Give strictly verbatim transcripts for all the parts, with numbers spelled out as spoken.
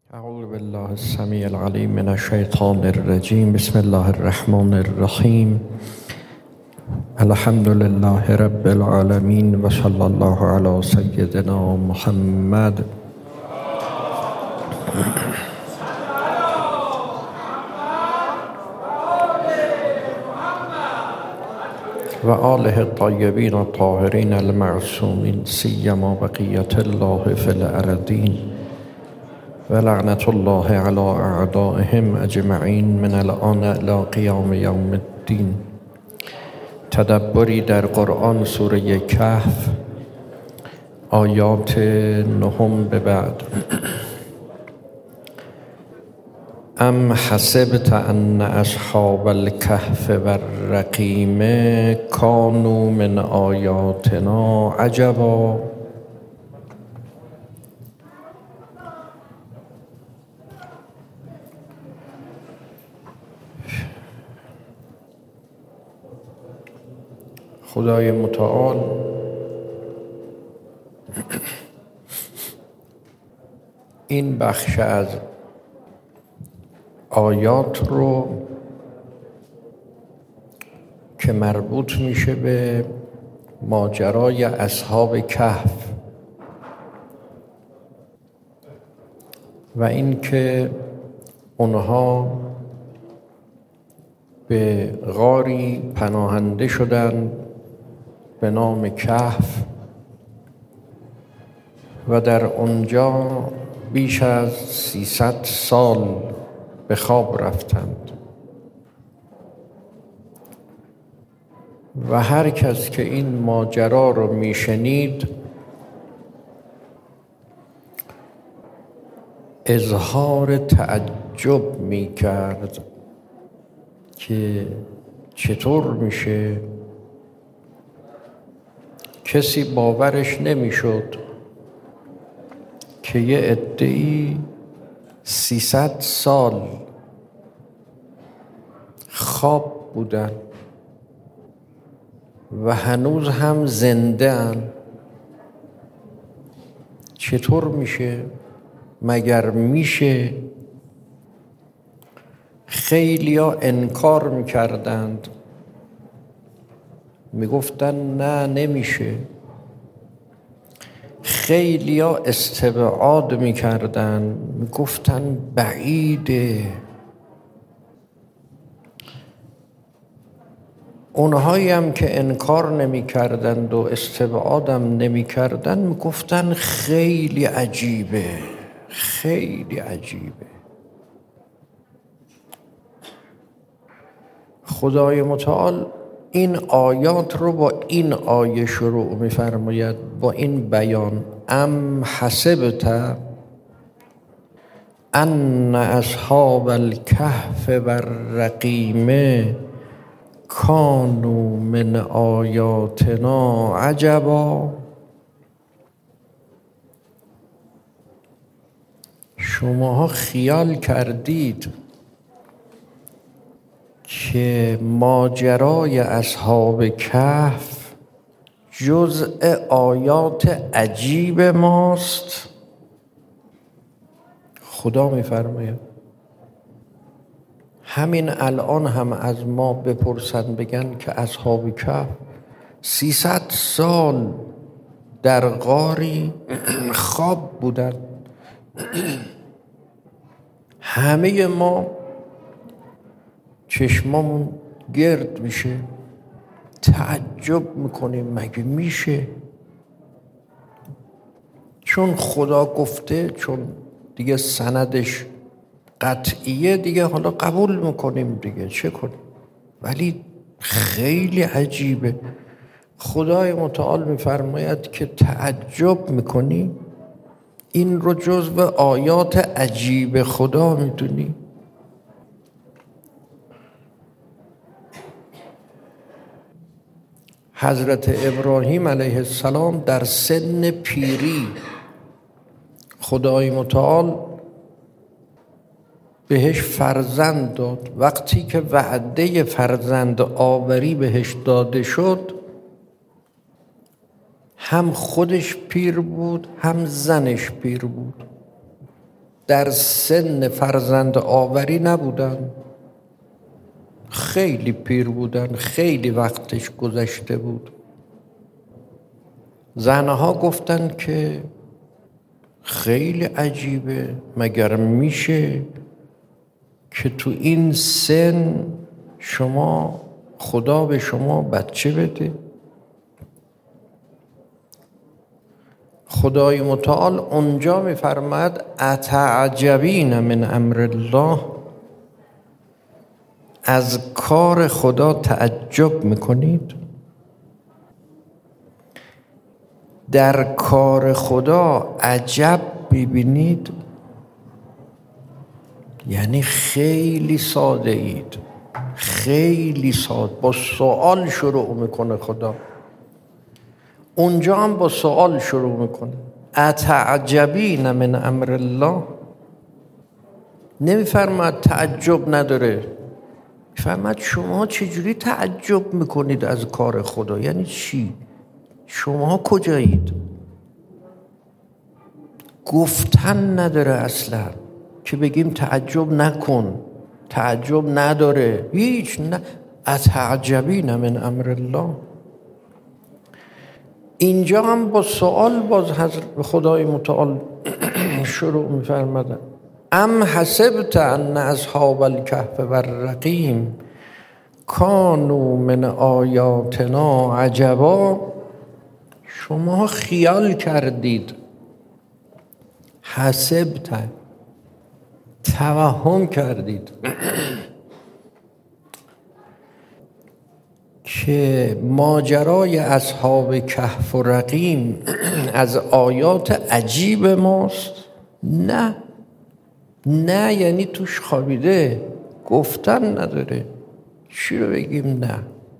اعوذ بالله السمیع العلیم من الشیطان الرجیم. بسم الله الرحمن الرحیم. الحمد لله رب العالمین و صلی الله علی سیدنا محمد و آله الطیبین الطاهرین المعصومین سیما بقیة الله فی الارضین و لعنت الله علی اعدائهم اجمعین من الآن الی قیام یوم الدین. تدبری در قرآن سوره کهف آیات نهم به بعد. ام حسبت ان اصحاب الکهف و الرقیم کانوا من آیاتنا عجبا. خدای متعال این بخش از آیات رو که مربوط میشه به ماجرای اصحاب کهف و اینکه اونها به غاری پناهنده شدند به نام کهف و در اونجا بیش از سیصد سال به خواب رفتند و هر کس که این ماجرا رو میشنید اظهار تعجب میکرد که چطور میشه. کسی باورش نمیشد که یه عده‌ای سیصد سال خواب بودن و هنوز هم زنده ان. چطور میشه؟ مگر میشه؟ خیلی ها انکار میکردند، میگفتن نه نمیشه. خیلی ها استبعاد میکردن، میگفتن بعیده. اونهایی هم که انکار نمیکردند و استبعادم نمیکردن میگفتن خیلی عجیبه، خیلی عجیبه. خدای متعال این آیات رو با این آیه شروع می‌فرماید، با این بیان: ام حسبت ان اصحاب الکهف و الرقیم کانوا من آیاتنا عجبا. شماها خیال کردید که ماجرای اصحاب کهف جزء آیات عجیب ماست؟ خدا می‌فرماید همین الان هم از ما بپرسن بگن که اصحاب کهف سیصد سال در غاری خواب بودن، همه ما چشمامون گرد میشه، تعجب میکنیم مگه میشه؟ چون خدا گفته، چون دیگه سندش قطعیه، دیگه حالا قبول میکنیم دیگه، چه کنیم؟ ولی خیلی عجیبه. خدای متعال میفرماید که تعجب میکنی؟ این رو جزو آیات عجیب خدا میدونی؟ حضرت ابراهیم علیه السلام در سن پیری خدای متعال بهش فرزند داد. وقتی که وعده فرزند آوری بهش داده شد، هم خودش پیر بود هم زنش پیر بود. در سن فرزند آوری نبودن، خیلی پیر بودن، خیلی وقتش گذشته بود. زنها گفتن که خیلی عجیبه، مگر میشه که تو این سن شما خدا به شما بچه بده؟ خدای متعال اونجا میفرماید اتعجبین من امر الله، از کار خدا تعجب میکنید؟ در کار خدا عجب ببینید، یعنی خیلی ساده اید، خیلی ساده. با سوال شروع میکنه خدا، اونجا هم با سوال شروع میکنه. اتعجبین من امر الله، نمیفرماد تعجب نداره، میفرماد شما چجوری تعجب میکنید از کار خدا؟ یعنی چی؟ شما کجایید؟ گفتن نداره اصلا که بگیم تعجب نکن، تعجب نداره، هیچ. نه، اتعجبین من امر الله. اینجا هم با سوال باز حضرت خدای متعال شروع می‌فرماید ام حسبت ان اصحاب الکهف والرقیم کانوا من آیاتنا عجبا. شما خیال کردید، حسبت، توهم کردید که ماجرای اصحاب کهف و رقیم از آیات عجیب ماست؟ نه، نه یعنی توش خوابیده، گفتن نداره. چی رو بگیم؟ نه.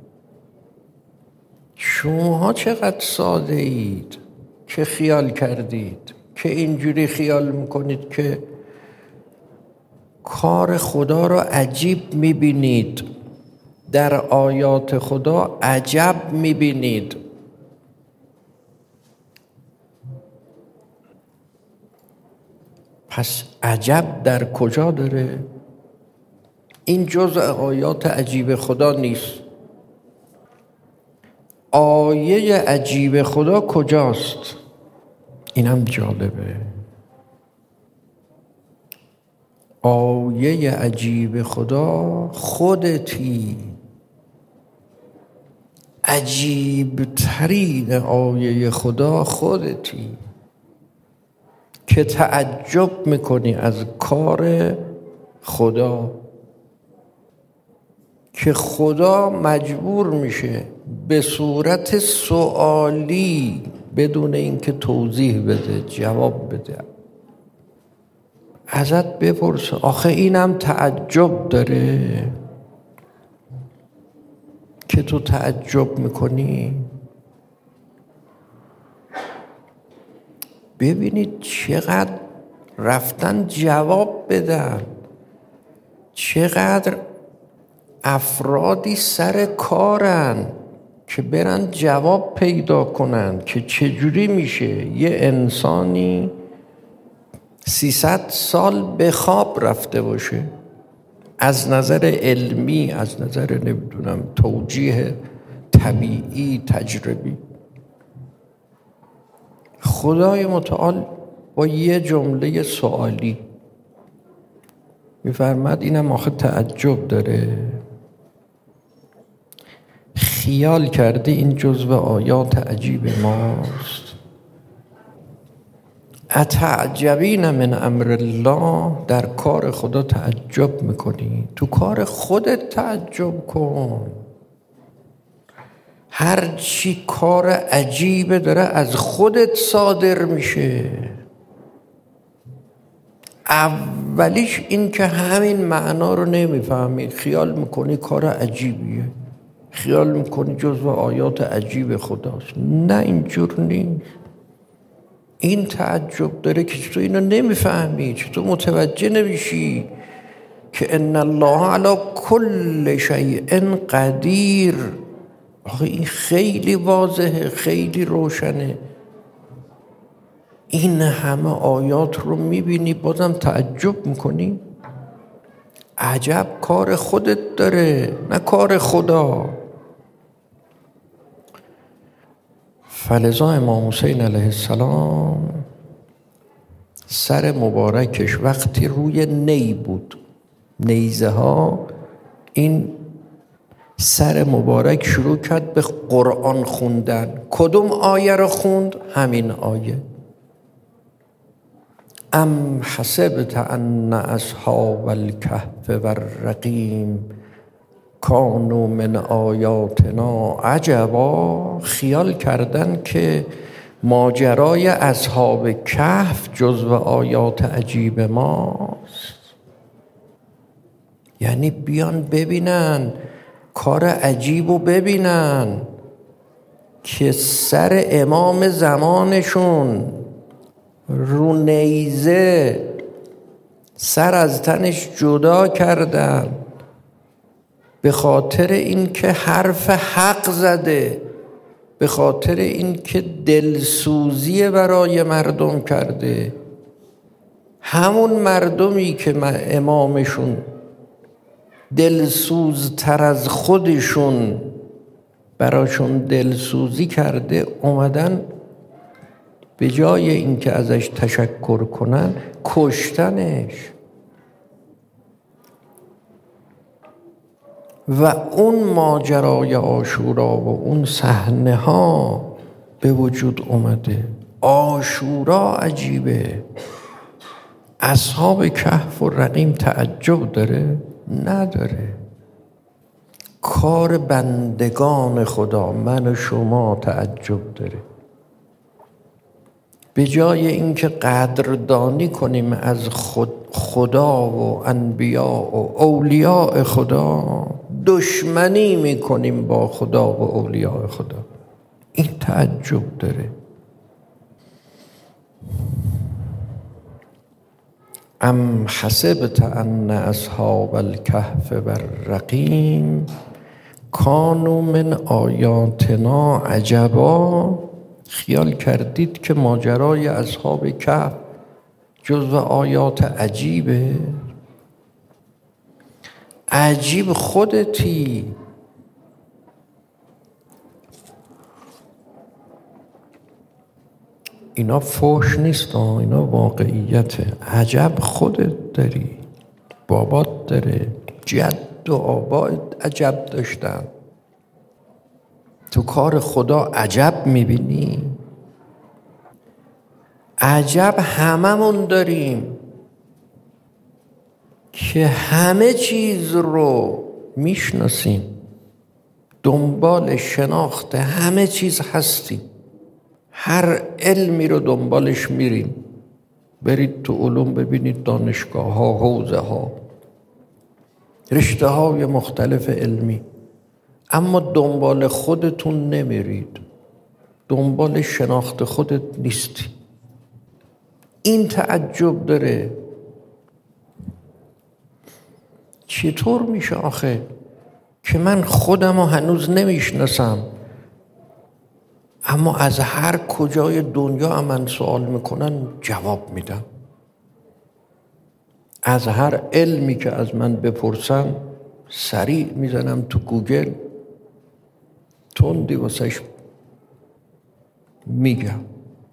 شما چقدر ساده اید که خیال کردید، که اینجوری خیال میکنید که کار خدا رو عجیب میبینید، در آیات خدا عجب میبینید. پس عجب در کجا داره؟ این جزء آیات عجیب خدا نیست. آیه عجیب خدا کجاست؟ اینم جالبه. آیه عجیب خدا خودتی. عجیب ترین آیه خدا خودتی که تعجب میکنی از کار خدا، که خدا مجبور میشه به صورت سوالی بدون اینکه توضیح بده جواب بده، ازت بپرسه آخه اینم تعجب داره که تو تعجب میکنی؟ ببینید چقدر رفتن جواب بدن، چقدر افرادی سر کارن که برن جواب پیدا کنن که چجوری میشه یه انسانی سیصد سال به خواب رفته باشه، از نظر علمی، از نظر نمیدونم توجیه طبیعی تجربی. خدای متعال با یه جمله سوالی میفرماد اینم آخه تعجب داره، خیال کرده این جزو آیات عجیب ماست؟ اتعجبین من امر الله، در کار خدا تعجب میکنی؟ تو کار خودت تعجب کن. هر چی کار عجیبه داره از خودت صادر میشه. اولیش این که همین معنا رو نمیفهمی، خیال میکنی کار عجیبیه، خیال میکنی جزو آیات عجیب خداست. نه، اینجور نیست. این تعجب داره که تو اینو نمیفهمی، چطور متوجه نمیشی که ان الله علی کل شیء قدیر. آخه این خیلی واضحه، خیلی روشنه. این همه آیات رو میبینی بازم تعجب میکنی؟ عجب کار خودت داره، نه کار خدا. فلذا امام حسین علیه السلام سر مبارکش وقتی روی نی بود، نیزه ها، این سر مبارک شروع کرد به قرآن خوندن. کدوم آیه رو خوند؟ همین آیه. ام حسبت ان اصحاب الکهف والرقیم کانوا من آیاتنا عجبا. خیال کردن که ماجرای اصحاب کهف جزو آیات عجیب ماست. یعنی بیان ببینن کار عجیب رو ببینن که سر امام زمانشون رو نیزه سر از تنش جدا کردن به خاطر اینکه حرف حق زده، به خاطر اینکه دلسوزی برای مردم کرده. همون مردمی که امامشون دلسوزتر از خودشون براشون دلسوزی کرده، اومدن به جای اینکه ازش تشکر کنن کشتنش. و اون ماجرای عاشورا و اون صحنه ها به وجود اومده. عاشورا عجیبه. اصحاب کهف و رقیم تعجب داره؟ نداره. کار بندگان خدا، من و شما، تعجب داره. به جای اینکه قدردانی کنیم از خود خدا و انبیا و اولیاء خدا، دشمنی میکنیم با خدا و اولیاء خدا. این تعجب داره. ام حسبت ان اصحاب الکهف والرقیم کانوا من آیاتنا عجبا. خیال کردید که ماجرای اصحاب کهف جزو آیات عجیبه؟ عجیب خودتی. اینا فحش نیست، اینا واقعیته. عجب خودت داری، بابات داره، جد و آبات عجب داشتن. تو کار خدا عجب میبینی؟ عجب هممون داریم که همه چیز رو میشناسیم، دنبال شناخت همه چیز هستیم، هر علمی رو دنبالش میریم. برید تو علوم ببینید، دانشگاه ها، حوزه ها، رشته های مختلف علمی، اما دنبال خودتون نمیرید، دنبال شناخت خودت نیستی. این تعجب داره. چطور میشه آخه که من خودم رو هنوز نمیشناسم، اما از هر کجای دنیا من سوال میکنن جواب میدم، از هر علمی که از من بپرسن سریع میزنم تو گوگل، تندی واسش میگم.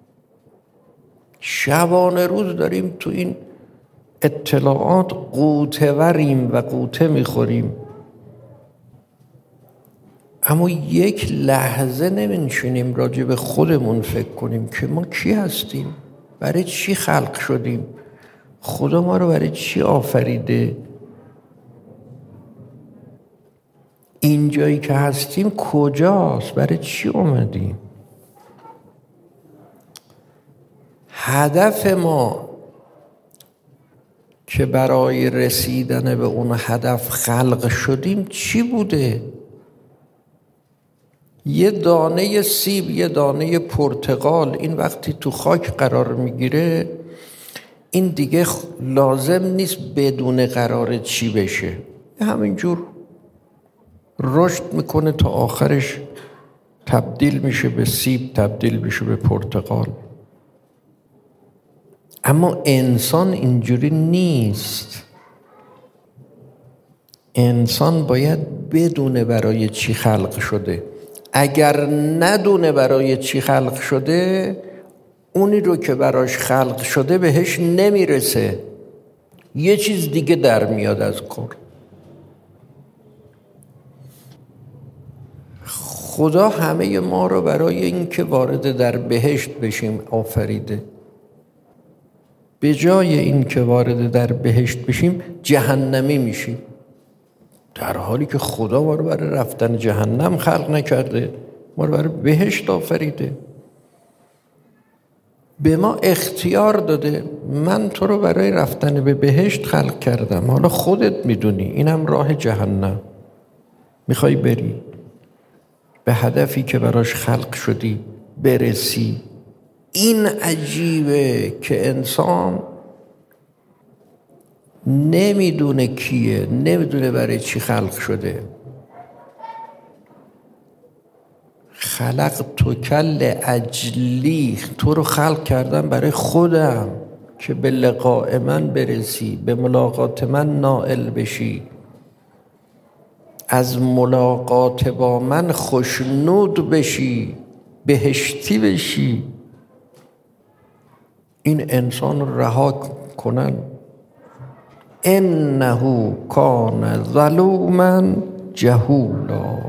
شبانه روز داریم تو این اطلاعات قوطه وریم و قوطه میخوریم، اما یک لحظه نمی‌نشینیم راجع به خودمون فکر کنیم که ما کی هستیم، برای چی خلق شدیم، خدا ما رو برای چی آفریده، این جایی که هستیم کجاست، برای چی اومدیم. هدف ما که برای رسیدن به اون هدف خلق شدیم چی بوده؟ یه دانه سیب، یه دانه پرتقال، این وقتی تو خاک قرار میگیره این دیگه لازم نیست بدون قرار چی بشه، همینجور رشد میکنه تا آخرش تبدیل میشه به سیب، تبدیل میشه به پرتقال. اما انسان اینجوری نیست. انسان باید بدونه برای چی خلق شده. اگر ندونه برای چی خلق شده، اونی رو که براش خلق شده بهش نمیرسه، یه چیز دیگه در میاد از کار. خدا همه ما رو برای این که وارد در بهشت بشیم آفریده. به جای این که وارد در بهشت بشیم جهنمی میشیم، در حالی که خدا ما رو برای رفتن جهنم خلق نکرده، ما رو برای بهشت آفریده. به ما اختیار داده، من تو رو برای رفتن به بهشت خلق کردم، حالا خودت میدونی اینم راه جهنم، میخوای بری به هدفی که براش خلق شدی برسی. این عجیبه که انسان نمیدونه کیه، نمیدونه برای چی خلق شده. خلق تو کل اجلی، تو رو خلق کردم برای خودم که به لقاء من برسی، به ملاقات من نائل بشی، از ملاقات با من خوشنود بشی، بهشتی بشی. این انسان رها کنن. انه کان ظلوما جهولا،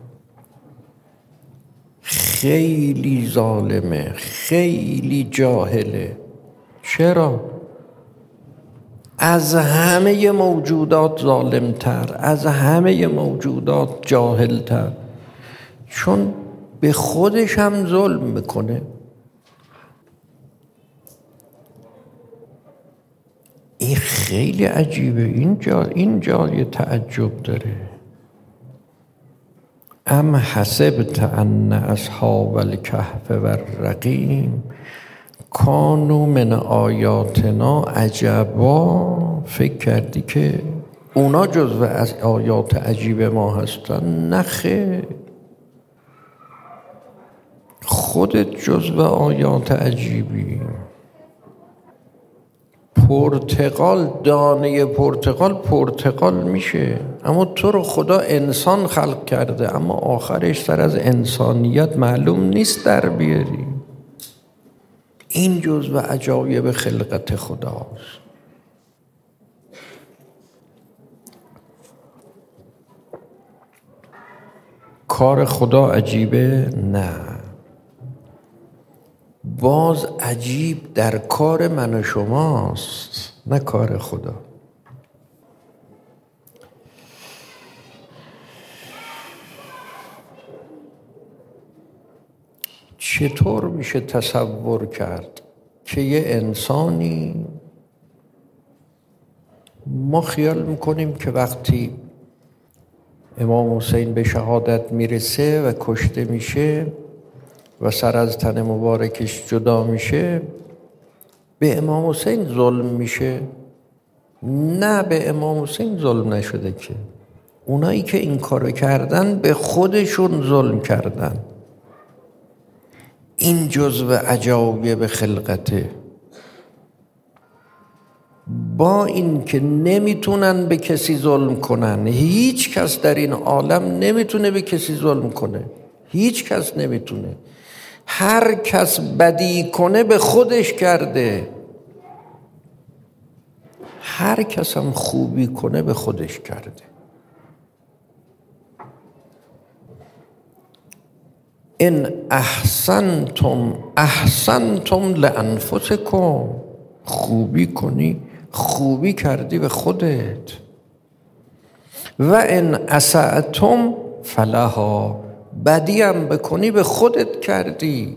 خیلی ظالمه، خیلی جاهله. چرا؟ از همه موجودات ظالمتر، از همه موجودات جاهلتر، چون به خودش هم ظلم میکنه. این خیلی عجیبه. این جا این جای تعجب داره. ام حسبت ان اصحاب الکهف و الرقیم کانوا من آیاتنا عجبا. فکر کردی که اونا جزو از آیات عجیب ما هستن؟ نخه، خودت جزو آیات عجیبی. پرتقال، دانه پرتقال پرتقال میشه، اما تو رو خدا انسان خلق کرده، اما آخرش سر از انسانیت معلوم نیست در بیاری. این جزو عجایب خلقت خداست. کار خدا عجیبه؟ نه، باز عجیب در کار من و شماست، نه کار خدا. چطور میشه تصور کرد که یه انسانی، ما خیال میکنیم که وقتی امام حسین به شهادت میرسه و کشته میشه و سر از تن مبارکش جدا میشه، به امام حسین ظلم میشه؟ نه، به امام حسین ظلم نشده. که اونایی که این کارو کردن به خودشون ظلم کردن. این جزو عجایب خلقته. با این که نمیتونن به کسی ظلم کنن، هیچ کس در این عالم نمیتونه به کسی ظلم کنه، هیچ کس نمیتونه. هر کس بدی کنه به خودش کرده، هر کس هم خوبی کنه به خودش کرده. ان احسنتم احسنتم لانفسکم، خوبی کنی خوبی کردی به خودت. و ان اسأتم فلها، بدی هم بکنی به خودت کردی.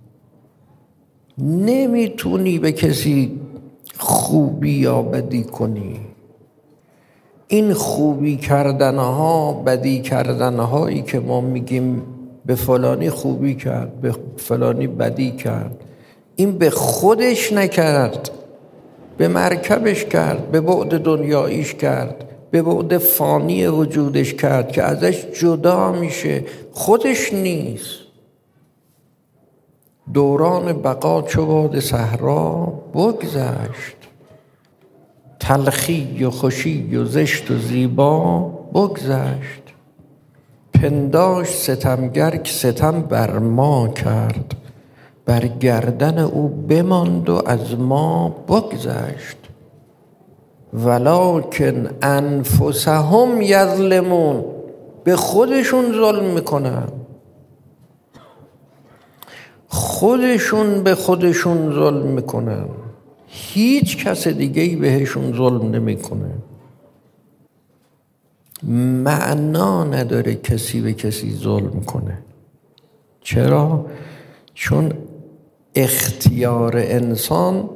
نمیتونی به کسی خوبی یا بدی کنی. این خوبی کردنها، بدی کردنهایی که ما میگیم به فلانی خوبی کرد، به فلانی بدی کرد، این به خودش نکرد، به مرکبش کرد، به بعد دنیاییش کرد، به بعد فانی وجودش کرد که ازش جدا میشه، خودش نیست. دوران بقا چو باد صحرا بگذشت. تلخی و خوشی و زشت و زیبا بگذشت. پنداشت ستمگر که ستم بر ما کرد، بر گردن او بماند و از ما بگذشت. ولکن انفسهم یظلمون، به خودشون ظلم میکنن، خودشون به خودشون ظلم میکنن، هیچ کس دیگه‌ای بهشون ظلم نمیکنه. معنا نداره کسی به کسی ظلم کنه. چرا؟ چون اختیار انسان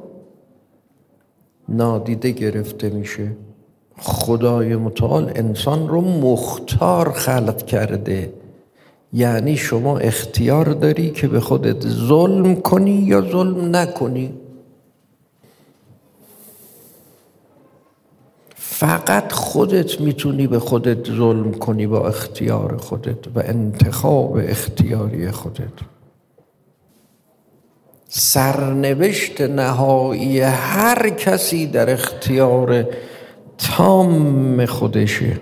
نادیده گرفته میشه. خدای متعال انسان رو مختار خلق کرده، یعنی شما اختیار داری که به خودت ظلم کنی یا ظلم نکنی. فقط خودت میتونی به خودت ظلم کنی با اختیار خودت و انتخاب اختیاری خودت. سرنوشت نهایی هر کسی در اختیار تام خودشه.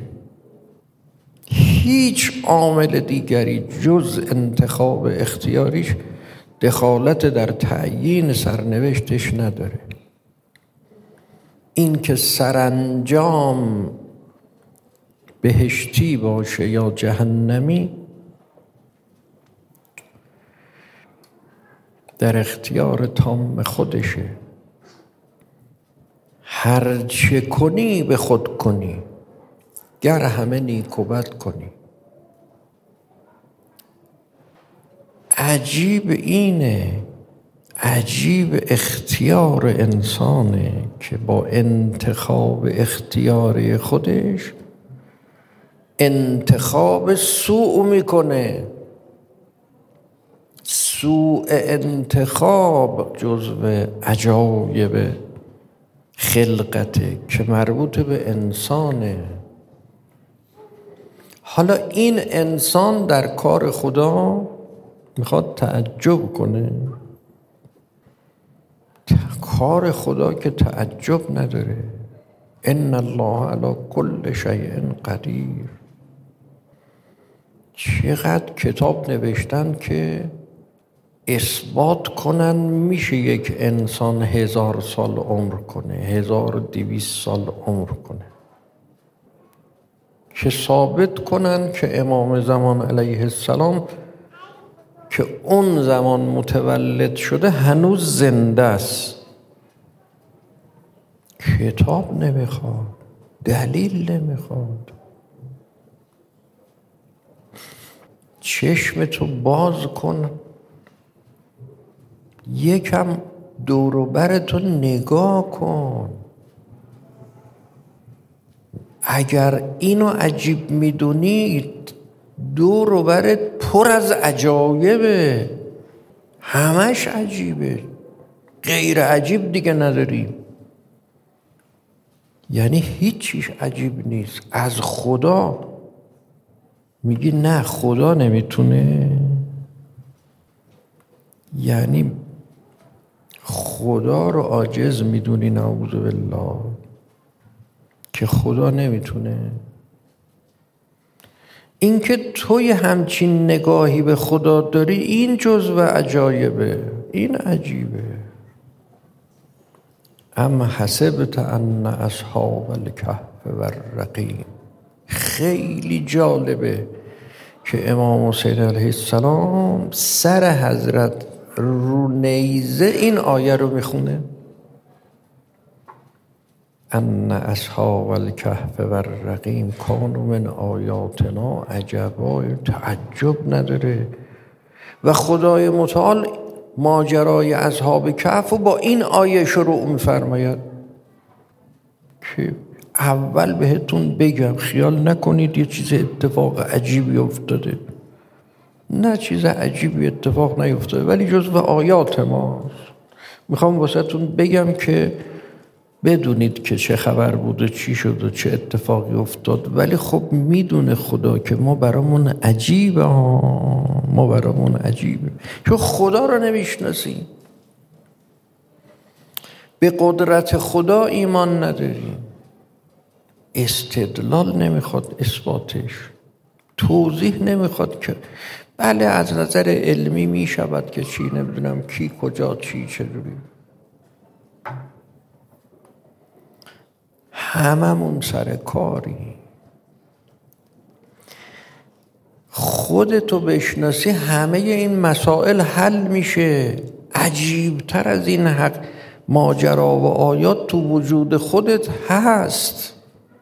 هیچ عامل دیگری جز انتخاب اختیاریش دخالت در تعیین سرنوشتش نداره. این که سرانجام بهشتی باشه یا جهنمی در اختیار تام خودشه. هر چه کنی به خود کنی، گر همه نیک و بد کنی. عجیب اینه، عجیب اختیار انسانه که با انتخاب اختیاری خودش انتخاب سوء میکنه. سوء انتخاب جزو عجایب خلقته که مربوط به انسانه. حالا این انسان در کار خدا میخواد تعجب کنه. کار خدا که تعجب نداره. ان الله علی کل شیء قدیر. چقدر کتاب نوشتن که اثبات کنن میشه یک انسان هزار سال عمر کنه، هزار و دویست سال عمر کنه، که ثابت کنن که امام زمان علیه السلام که اون زمان متولد شده هنوز زنده است. کتاب نمیخواد، دلیل نمیخواد. چشمتو باز کن، یکم دور و برتو نگاه کن. اگر اینو عجیب میدونید، دور و برت پر از عجایبه، همش عجیبه، غیر عجیب دیگه نداری. یعنی هیچیش عجیب نیست. از خدا میگی نه خدا نمیتونه، یعنی خدا رو عاجز میدونی. نعوذ بالله که خدا نمیتونه. این که توی همچین نگاهی به خدا داری، این جزو عجایبه، این عجیبه. اما حسبت ان اصحاب الکهف والرقیم. خیلی جالبه که امام حسین علیه السلام سر حضرت رو نیزه این آیه رو میخونه. ان اصحاب الکهف والرقیم کانوا من آیاتنا عجبا. تعجب نداره. و خدای متعال ماجرای اصحاب کهف رو با این آیه شروع می‌فرماید که اول بهتون بگم خیال نکنید یه چیز اتفاق عجیبی افتاده. نه، چیز عجیبی اتفاق نیفتاده، ولی جزو آیات ماست. میخوام واسهتون بگم که بدونید که چه خبر بود و چی شد و چه اتفاقی افتاد، ولی خب میدونه خدا که ما برامون عجیبه ها، ما برامون عجیبه چون خدا رو نمیشناسیم، به قدرت خدا ایمان نداریم، استدلال نمیخواد اثباتش، توضیح نمیخواد که بله از نظر علمی میشود که چی، نمیدونم کی کجا چی چجوری. هممون سر کاری. خودتو بشناسی همه این مسائل حل میشه. عجیبتر از این حق ماجرا و آیات تو وجود خودت هست.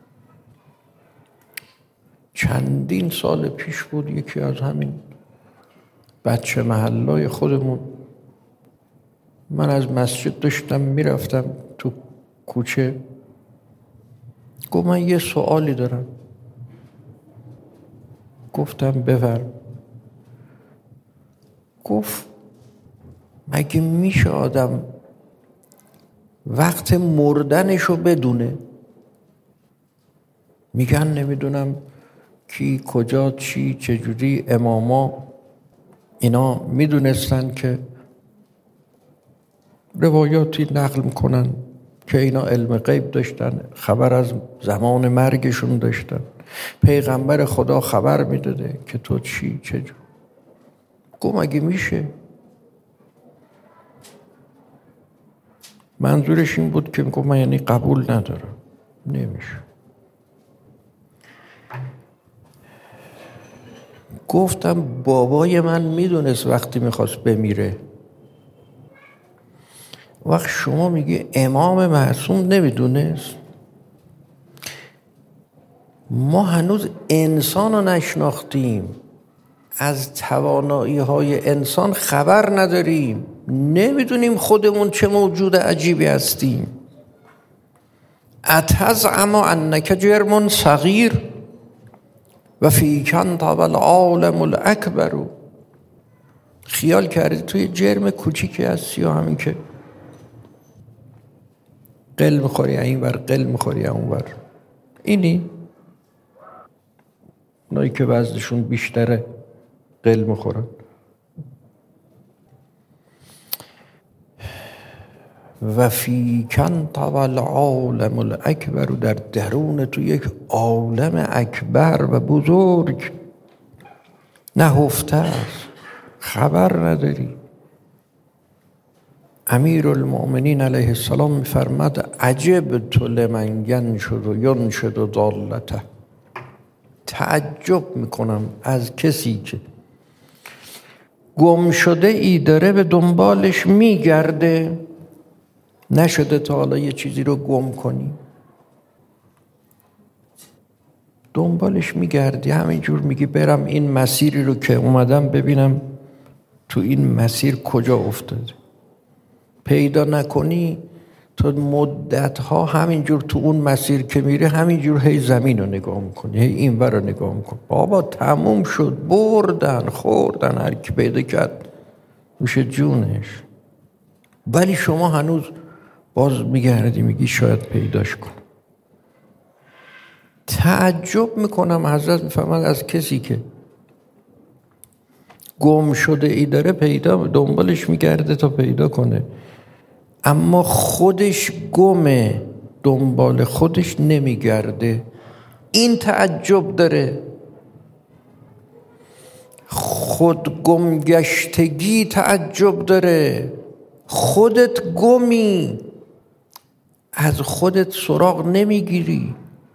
چندین سال پیش بود یکی از همین بچه محلای خودمون، من از مسجد داشتم میرفتم تو کوچه، گفت من یه سوالی دارم. گفتم بفرم. گفت مگه میشه آدم وقت مردنشو بدونه؟ میگن نمیدونم کی کجا چی چجوری. اماما اینا میدونستن که روایاتی نقل میکنن که اینا علم غیب داشتن، خبر از زمان مرگشون داشتن، پیغمبر خدا خبر میداده که تو چی چجور. گفت مگه میشه؟ منظورش این بود که گفت من یعنی قبول ندارم، نمیشه. گفتم بابای من میدونست وقتی میخواست بمیره. وقت شما میگی امام معصوم نمیدونست؟ ما هنوز انسان رو نشناختیم، از توانایی های انسان خبر نداریم، نمیدونیم خودمون چه موجود عجیبی هستیم. اتزعم انک جرم صغیر و فیک انت العالم الاکبر. خیال کردی توی جرم کوچیکی هستی و همین که قل میخوری این ور قل میخوری اون ور. اینی اونایی که وزنشون بیشتره قل میخورن. و فیک انت العالم الاکبر، در درون تو یک عالم اکبر و بزرگ نهفته است، خبر نداری. امیرالمؤمنین علیه السلام میفرماد عجب تو لمن ینشد و ینشد ضالته. تعجب میکنم از کسی که گم شده ای داره به دنبالش میگرده. نشده تا حالا یه چیزی رو گم کنی، دنبالش میگردی، همینجور میگی برم این مسیری رو که اومدم ببینم تو این مسیر کجا افتاده. پیدا نکنی تا مدتها همینجور تو اون مسیر که میری همینجور هی زمین رو نگاه میکنی، هی این ور رو نگاه میکنی. بابا تموم شد، بردن خوردن، هر کی پیدا کرد میشه جونش. ولی شما هنوز باز میگردی میگی شاید پیداش کنم. تعجب میکنم حضرت میفرماد از کسی که گم شده ای داره پیدا دنبالش میگرده تا پیدا کنه، اما خودش گمه دنبال خودش نمیگرده. این تعجب داره. خود گمگشتگی تعجب داره. خودت گمی، از خودت سراغ نمیگیری.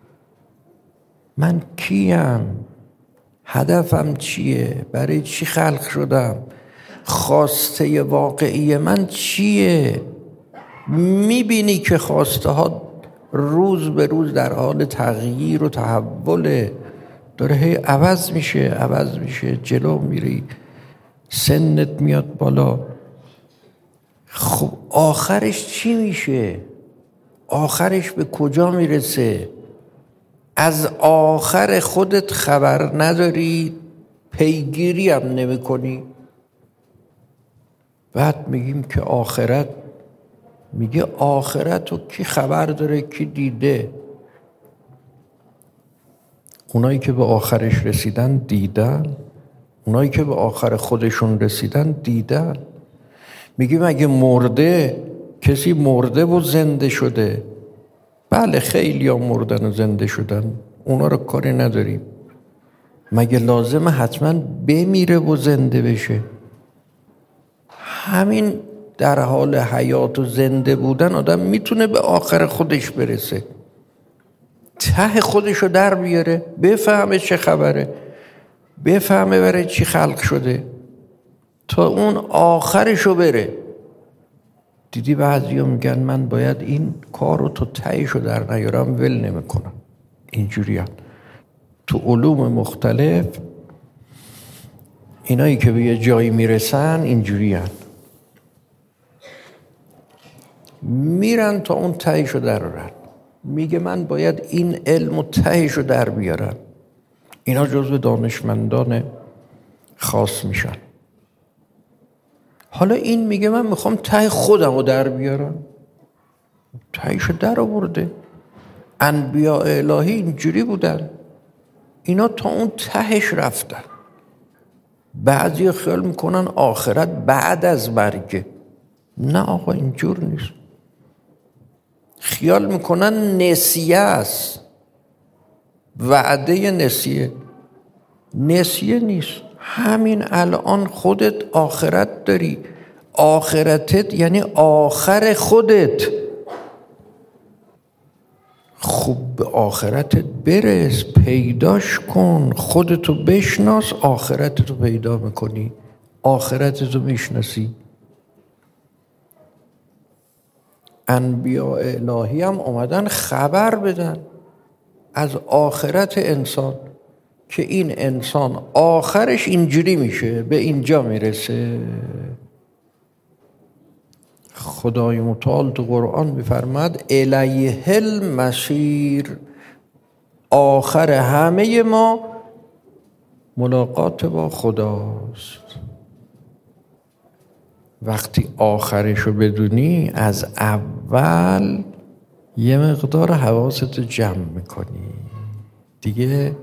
من کیم؟ هدفم چیه؟ برای چی خلق شدم؟ خواسته واقعی من چیه؟ میبینی که خواسته ها روز به روز در حال تغییر و تحوله، داره هی عوض میشه عوض میشه، جلو میری، سنت میاد بالا. خب آخرش چی میشه؟ آخرش به کجا میرسه؟ از آخر خودت خبر نداری، پیگیری هم نمی کنی. بعد میگیم که آخرت میگه آخرت رو کی خبر داره، کی دیده؟ اونایی که به آخرش رسیدن دیدن، اونایی که به آخر خودشون رسیدن دیدن. میگه مگه مرده کسی مرده و زنده شده؟ بله خیلی ها مردن و زنده شدن، اونا رو کاری نداریم. مگه لازمه حتما بمیره و زنده بشه؟ همین در حال حیات و زنده بودن آدم میتونه به آخر خودش برسه، ته خودشو در بیاره، بفهمه چه خبره، بفهمه برای چی خلق شده، تا اون آخرشو بره. دیدی بعضیا میگن من باید این کار رو تا تهشو در نیارم ول نمیکنم. اینجوری هم تو علوم مختلف اینایی که به یه جایی میرسن اینجوری هم میرن تا اون تهشو درارن. میگه من باید این علم و تهشو در بیارم. اینا جزو دانشمندان خاص میشن. حالا این میگه من میخوام ته خودم رو در بیارم، تهشو در آورده. انبیاء الهی اینجوری بودن، اینا تا اون تهش رفتن. بعضی خیال میکنن آخرت بعد از مرگه. نه آقا اینجور نیست. خیال میکنن نسیه است، وعده نسیه. نسیه نیست، همین الان خودت آخرت داری. آخرتت یعنی آخر خودت. خوب به آخرتت برس، پیداش کن، خودتو بشناس، آخرتتو پیدا میکنی، آخرتتو میشناسی. انبیاء الهی هم اومدن خبر بدن از آخرت انسان که این انسان آخرش اینجوری میشه، به اینجا میرسه. خدای متعال تو قرآن میفرماد الیه المصیر، آخر همه ما ملاقات با خداست. وقتی آخرشو بدونی از اول یه مقدار حواستو جمع میکنی دیگه.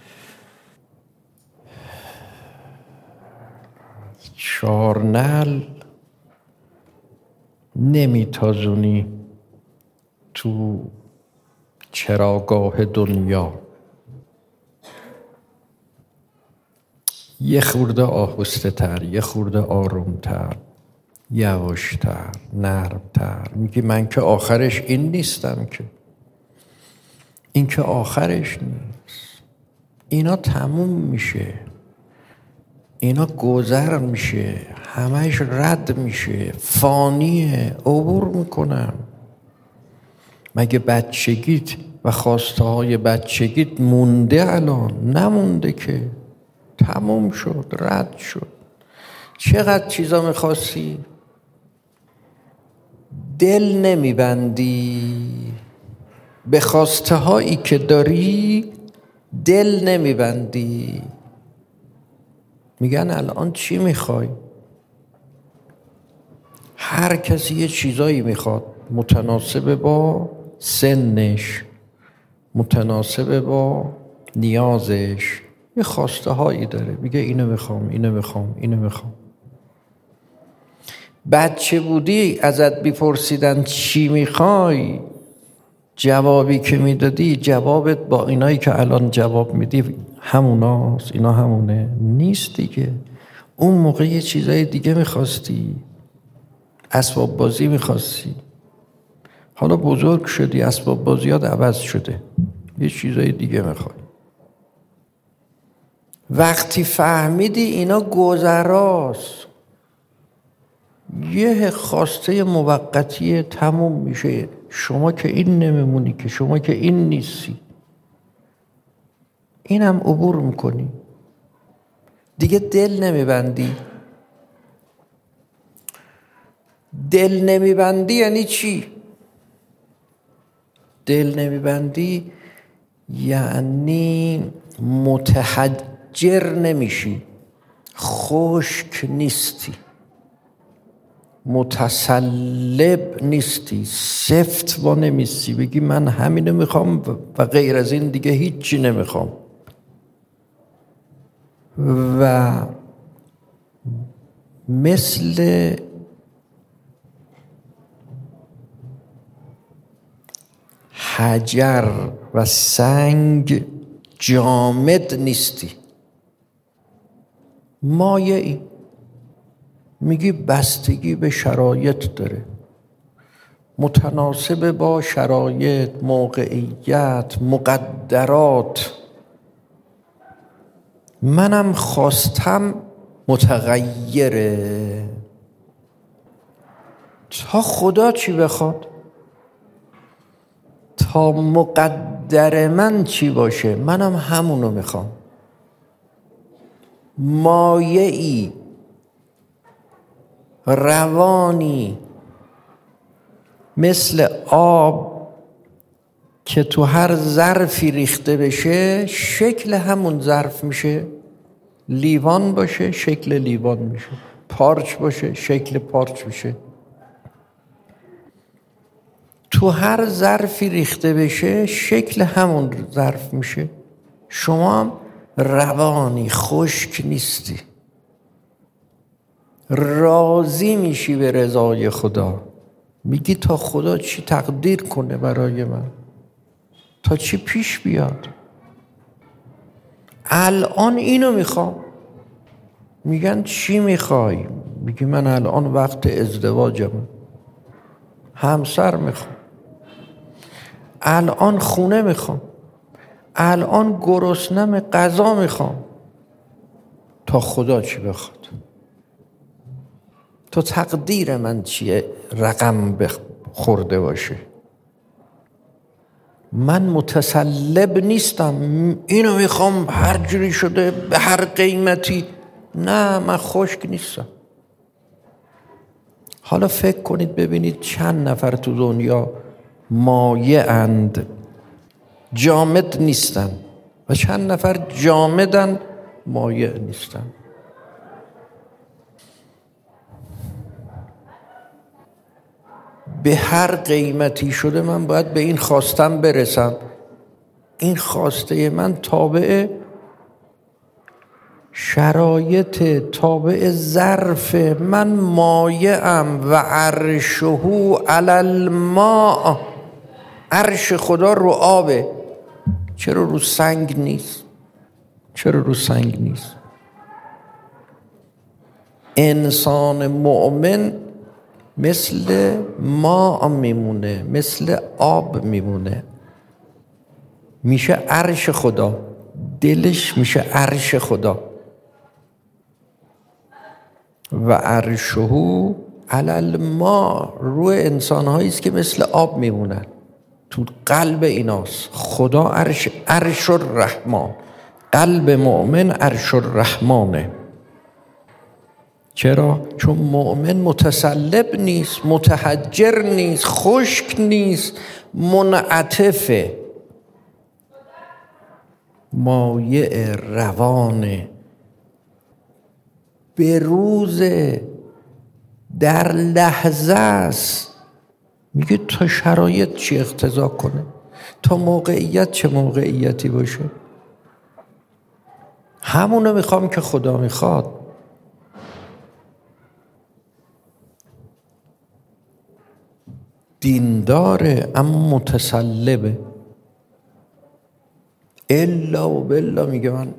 چارنل نمیتازونی تو چراگاه دنیا. یه خورده آهسته تر، یه خورده آروم تر، یواشتر، نرمتر. میگی من که آخرش این نیستم، که این که آخرش نیست. اینا تموم میشه، اینا گذر میشه، همش رد میشه، فانیه، عبور میکنم. مگه بچگیت و خواسته های بچگیت مونده؟ الان نمونده که، تموم شد، رد شد. چقدر چیزا میخواستی دل نمیبندی، به خواسته هایی که داری دل نمیبندی. میگن الان چی میخوای؟ هر کسی یه چیزایی میخواد متناسب با سنش، متناسب با نیازش. یه خواسته هایی داره، میگه اینو میخوام، اینو میخوام، اینو میخوام. بچه بودی ازت بیپرسیدن چی میخوای، جوابی که میدادی جوابت با اینایی که الان جواب میدی هموناست. اینا همونه نیست دیگه. اون موقع یه چیزای دیگه میخواستی، اسباب بازی میخواستی. حالا بزرگ شدی، اسباب بازیات عوض شده، یه چیزای دیگه میخوای. وقتی فهمیدی اینا گذراست، یه خواسته موقتی تموم میشه. شما که این نمیمونی، که شما که این نیستی، اینم عبور میکنی دیگه. دل نمیبندی. دل نمیبندی یعنی چی؟ دل نمیبندی یعنی متحجر نمیشی، خشک نیستی. متسلب نیستی، سفت و نمیستی بگی من همینو میخوام و غیر از این دیگه هیچی نمیخوام. و مثل حجر و سنگ جامد نیستی، مایعی. میگی بستگی به شرایط داره، متناسب با شرایط، موقعیت، مقدرات. منم خواستم متغیره تا خدا چی بخواد، تا مقدر من چی باشه منم همونو میخوام. مایعی، روانی، مثل آب که تو هر ظرفی ریخته بشه شکل همون ظرف میشه. لیوان باشه شکل لیوان میشه، پارچ باشه شکل پارچ میشه. تو هر ظرفی ریخته بشه شکل همون ظرف میشه. شما هم روانی، خشک نیستی، راضی میشی به رضای خدا. میگی تا خدا چی تقدیر کنه برای من، تا چی پیش بیاد. الان اینو میخوام. میگن چی میخوای؟ میگی من الان وقت ازدواجم، همسر میخوام، الان خونه میخوام، الان گرسنم غذا میخوام. تا خدا چی بخواد، تا تقدیر من چیه رقم خورده باشه. من متسلب نیستم اینو میخوام هر جوری شده به هر قیمتی. نه، من خشک نیستم. حالا فکر کنید ببینید چند نفر تو دنیا مایع‌اند، جامد نیستن، و چند نفر جامدن مایع نیستن. به هر قیمتی شده من باید به این خواستم برسم. این خواسته من تابع شرایط، تابع ظرف. من مایعم و عرشه علی الماء. عرش خدا رو آبه. چرا رو سنگ نیست؟ چرا رو سنگ نیست؟ انسان مؤمن مثل ماء میمونه، مثل آب میمونه، میشه عرش خدا. دلش میشه عرش خدا. و عرشه علی الماء، روی انسان هاییست که مثل آب میمونن، تو قلب ایناست. خدا عرش، عرش الرحمن. قلب مؤمن عرش الرحمنه. چرا؟ چون مؤمن متسلب نیست، متحجر نیست، خشک نیست، منعطفه، مایع، روانه، به روز، در لحظه است. میگه تا شرایط چی اقتضا کنه، تا موقعیت چه موقعیتی باشه، همونو میخوام که خدا میخواد. دینداره اما متسلبه. الا و بلا میگه من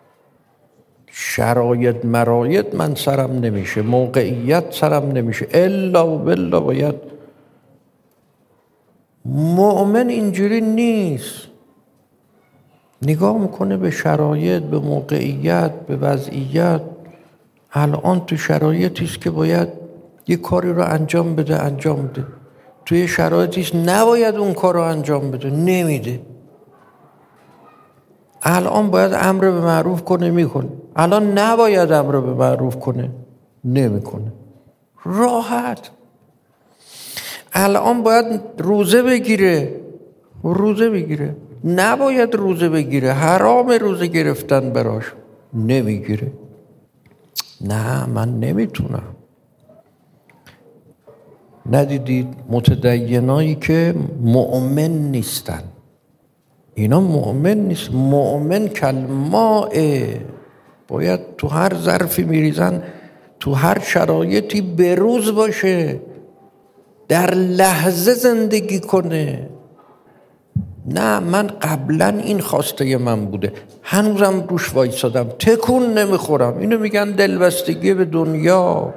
شرایط مرایط من سرم نمیشه، موقعیت سرم نمیشه، الا و بلا باید. مؤمن اینجوری نیست. نگاه میکنه به شرایط، به موقعیت، به وضعیت. الان تو شرایطیست که باید یه کاری رو انجام بده، انجام بده. توی شرایطیست نباید اون کار رو انجام بده، نمیده. الان باید امر به معروف کنه، میکنه. الان نباید امر به معروف کنه، نمیکنه. راحت. الان باید روزه بگیره، روزه بگیره. نباید روزه بگیره، حرام روزه گرفتن براش، نمیگیره. نه من نمیتونم. ندیدید متدینایی که مؤمن نیستن؟ اینا مؤمن نیست. مؤمن کالماء، باید تو هر ظرفی میریزن، تو هر شرایطی بروز باشه، در لحظه زندگی کنه. نه من قبلا این خواسته من بوده، هنوزم روش وایسادم، تکون نمیخورم. اینو میگن دلبستگی به دنیا،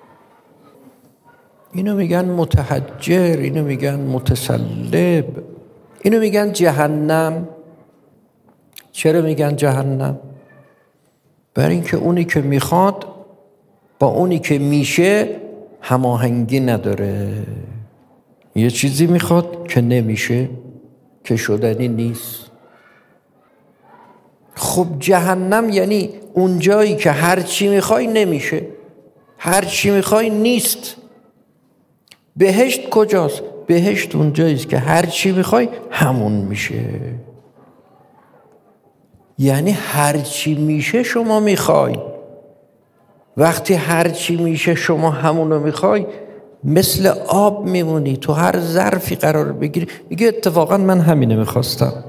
اینو میگن متحجر، اینو میگن متسلب، اینو میگن جهنم. چرا میگن جهنم؟ برای اینکه اونی که میخواد با اونی که میشه هماهنگی نداره. یه چیزی میخواد که نمیشه، که شدنی نیست. خب جهنم یعنی اون جایی که هر چی میخوای نمیشه، هر چی میخوای نیست. بهشت کجاست؟ بهشت اون جاییست که هر چی میخوای همون میشه. یعنی هر چی میشه شما میخوای. وقتی هر چی میشه شما همونو میخوای، مثل آب میمونی، تو هر ظرفی قرار بگیری میگه اتفاقا من همینه میخواستم.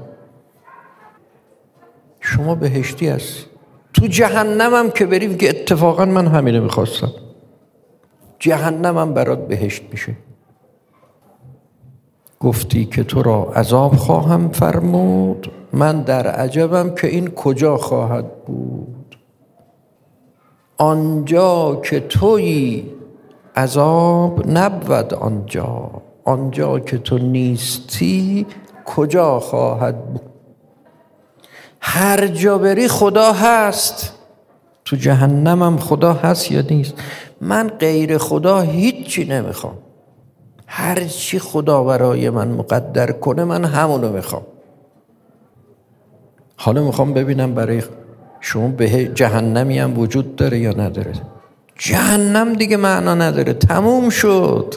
شما بهشتی هستی. تو جهنمم که بری میگه اتفاقا من همینه میخواستم. جهنمم برات بهشت میشه. گفتی که تو را عذاب خواهم فرمود، من در عجبم که این کجا خواهد بود. آنجا که تویی عذاب نبود، آنجا آنجا که تو نیستی کجا خواهد بود. هر جا بری خدا هست. تو جهنمم خدا هست یا نیست؟ من غیر خدا هیچی نمیخوام. هر چی خدا برای من مقدر کنه من همونو میخوام. حالا میخوام ببینم برای شما به جهنمی هم وجود داره یا نداره. جهنم دیگه معنا نداره، تموم شد.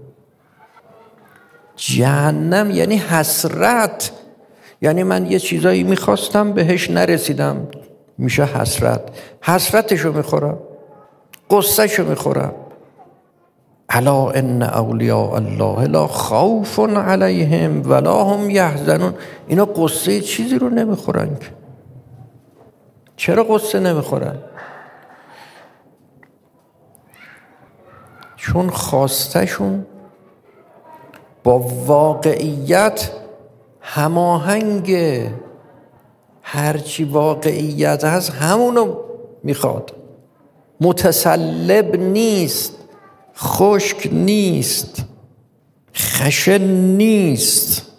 جهنم یعنی حسرت. یعنی من یه چیزایی میخواستم بهش نرسیدم، میشه حسرت. حسرتشو میخورم، قصهشو میخورم. الا ان اولیاء الله لا خوف علیهم ولا هم یحزنون. اینا قصه چیزی رو نمیخورن که. چرا قصه نمیخورن؟ چون خواستشون با واقعیت هماهنگ. هرچی واقعیت هست همونو میخواد. متسلب نیست، خشک نیست، خشن نیست.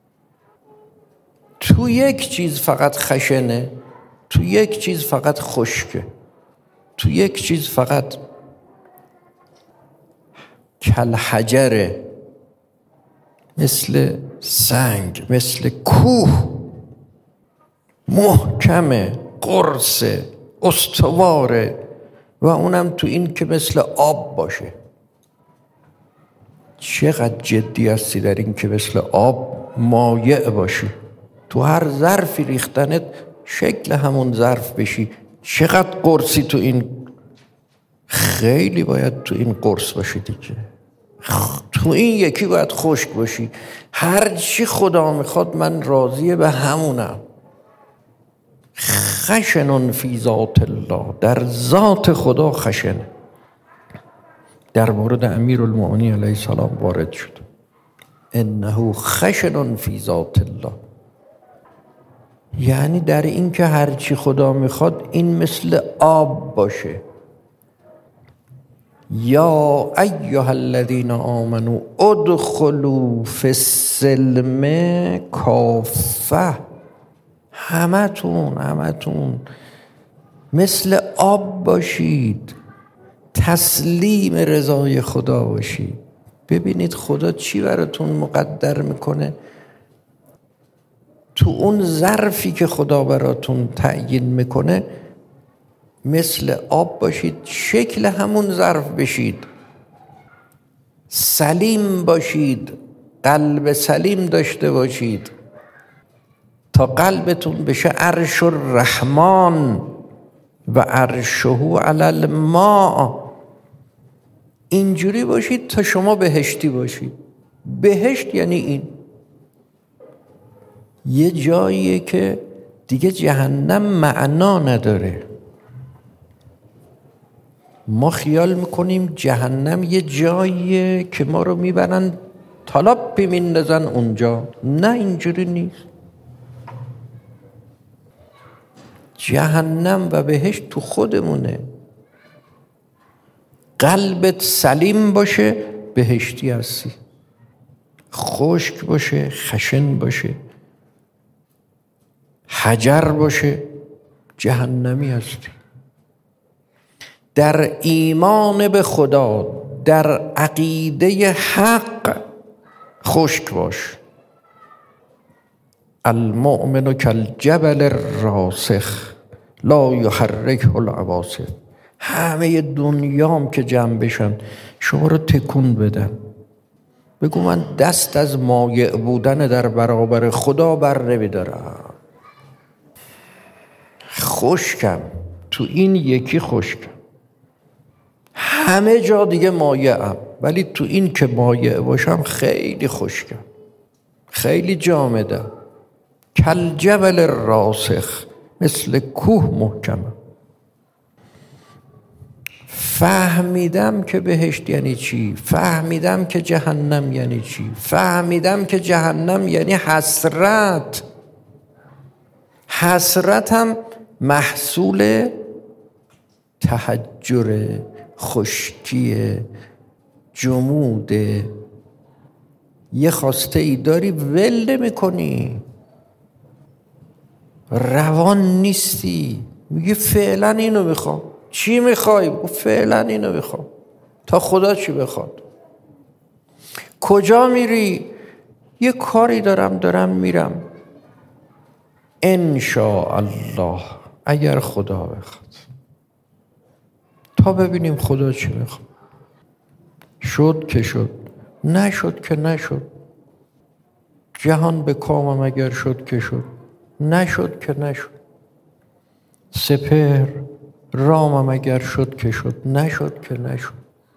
تو یک چیز فقط خشنه، تو یک چیز فقط خشکه، تو یک چیز فقط کالحجره، مثل سنگ، مثل کوه، محکمه، قرصه، استواره. و اونم تو این که مثل آب باشه. چقدر جدی هستی در این که مثل آب مایع باشی، تو هر ظرفی ریختنت شکل همون ظرف بشی. چقدر قرصی تو این، خیلی باید تو این قرص باشی دیگه. تو این یکی باید خشک باشی. هر چی خدا میخواد من راضیه به همونم. خشن فی ذات الله، در ذات خدا خشنه. در مورد امیرالمؤمنین علیه السلام وارد شد انه خشن فی ذات الله، یعنی در این که هر چی خدا میخواد این مثل آب باشه. یا ایها الذین آمنوا ادخلوا فی السلم کافه. همتون همتون مثل آب باشید، تسلیم رضای خدا باشید. ببینید خدا چی براتون مقدر میکنه. تو اون ظرفی که خدا براتون تعیین میکنه مثل آب باشید، شکل همون ظرف بشید، سلیم باشید، قلب سلیم داشته باشید تا قلبتون بشه عرش الرحمن و عرشه علی الماء. اینجوری باشید تا شما بهشتی باشید. بهشت یعنی این، یه جاییه که دیگه جهنم معنا نداره. ما خیال میکنیم جهنم یه جاییه که ما رو میبرن تالاپی میندازن اونجا. نه، اینجوری نیست. جهنم و بهشت تو خودمونه. قلبت سلیم باشه بهشتی هستی، خشک باشه خشن باشه حجر باشه جهنمی هستی. در ایمان به خدا، در عقیده حق خشک باش. المؤمن کالجبل الراسخ لا یحرکه العواصف. همه دنیام که جمع بشن شما رو تکون بدن، بگو من دست از مایع بودن در برابر خدا بر نمی‌دارم، خشکم، تو این یکی خشکم، همه جا دیگه مایعم ولی تو این که مایع باشم خیلی خشکم، خیلی جامدم. کالجبل الراسخ، مثل کوه محکمم. فهمیدم که بهشت یعنی چی، فهمیدم که جهنم یعنی چی، فهمیدم که جهنم یعنی حسرت. حسرتم محصول تحجر، خشکی، جمود. یه خواسته ای داری ول نمی کنی، روان نیستی، میگه فعلا اینو میخوام. چی میخوای؟ فعلا اینو میخوام تا خدا چی بخواد. کجا میری؟ یه کاری دارم دارم میرم، ان شاء الله اگر خدا بخواد، تا ببینیم خدا چی میخواد. شد که شد، نشد که نشد. جهان به کامم اگر شد که شد، نشد که نشد. سپهر رامم اگر شد که شد، نشد که نشد.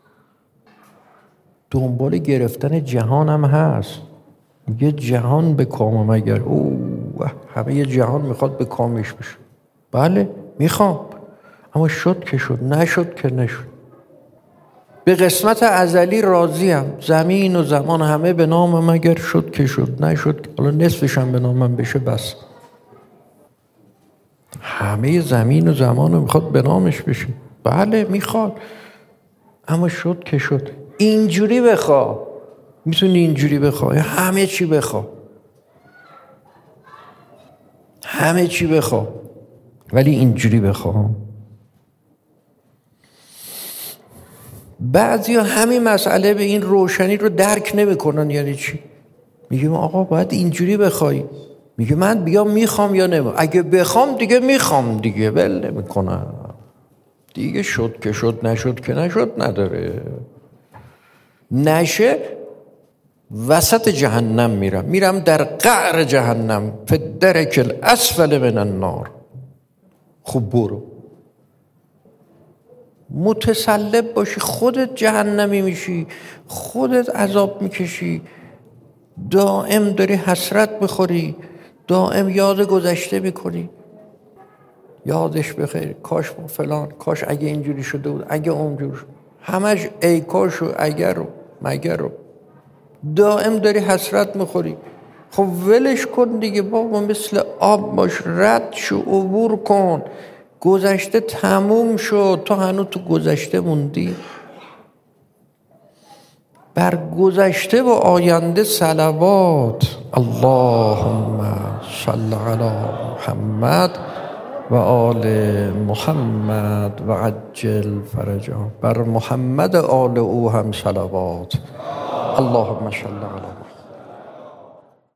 دنبال گرفتن جهانم هست، میگه جهان به کامم اگر، اوه همه یه جهان میخواد به کامش بشه. بله میخوام، اما شد که شد، نشد که نشد. به قسمت ازلی راضیم، زمین و زمان همه به نامم اگر شد که شد، نشد حالا نصفشم به نامم بشه بس. همه زمین و زمان رو میخواد به نامش بشه. بله میخواد، اما شد که شد. اینجوری بخوا، میتونی اینجوری بخوا، همه چی بخوا، همه چی بخوا، ولی اینجوری بخوا. بعضی ها همین مسئله به این روشنی رو درک نمی کنن. یعنی چی؟ میگم آقا باید اینجوری بخوای. میگه من بیا میخوام یا نمیم. اگه بخوام دیگه میخوام دیگه، ول نمی کنم دیگه. شد که شد، نشد که نشد نداره. نشه وسط جهنم میرم، میرم در قعر جهنم، فی الدرک الاسفل من النار. خب برو متسلب باشی، خودت جهنمی میشی، خودت عذاب میکشی، دائم داری حسرت میخوری، دائم یاد گذشته میکنی. یادش بخیر، کاش با فلان، کاش اگه اینجوری شده بود، اگه اونجوری شد، همش ای کاش و اگر رو مگر رو، دائم داری حسرت میخوری. خب ولش کن دیگه بابا، مثل آب باش، رد شو، عبور کن. گذشته تموم شد، تو هنوز تو گذشته موندی. بر گذشته و آینده صلوات. اللهم صل علی محمد و آل محمد و عجل فرجا. بر محمد آل او هم صلوات. اللهم صل علی محمد.